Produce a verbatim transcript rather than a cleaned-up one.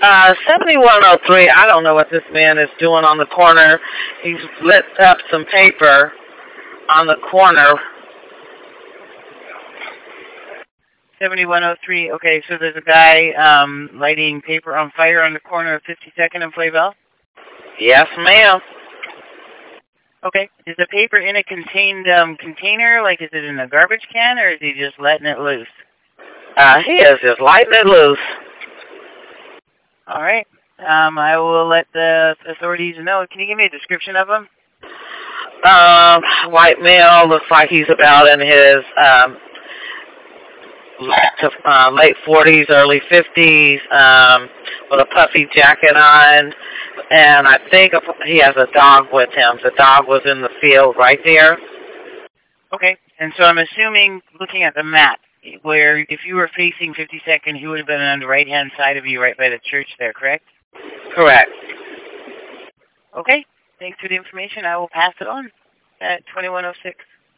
Uh, seventy-one oh three, I don't know what this man is doing on the corner. He's lit up some paper on the corner. seventy-one oh three, okay, so there's a guy um, lighting paper on fire on the corner of fifty-second and Flavel? Yes, ma'am. Okay, is the paper in a contained um, container, like is it in a garbage can, or is he just letting it loose? Uh, he is just lighting it loose. All right. Um, I will let the authorities know. Can you give me a description of him? Um, white male, looks like he's about in his um, late, uh, late forties, early fifties, um, with a puffy jacket on, and I think he has a dog with him. The dog was in the field right there. Okay, and so I'm assuming, looking at the map, where if you were facing fifty-second, he would have been on the right-hand side of you, right by the church there, correct? Correct. Okay, thanks for the information. I will pass it on at twenty-one oh six.